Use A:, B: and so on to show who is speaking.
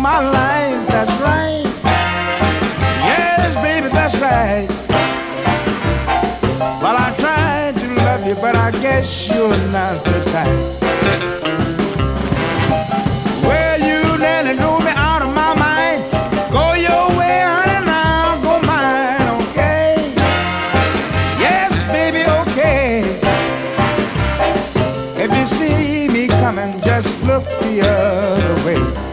A: my life, that's right. Yes, baby, that's right. Well, I tried to love you, but I guess you're not the type. Well, you nearly threw me out of my mind. Go your way, honey, now I'll go mine, okay? Yes, baby, okay. If you see me coming, just look the other way.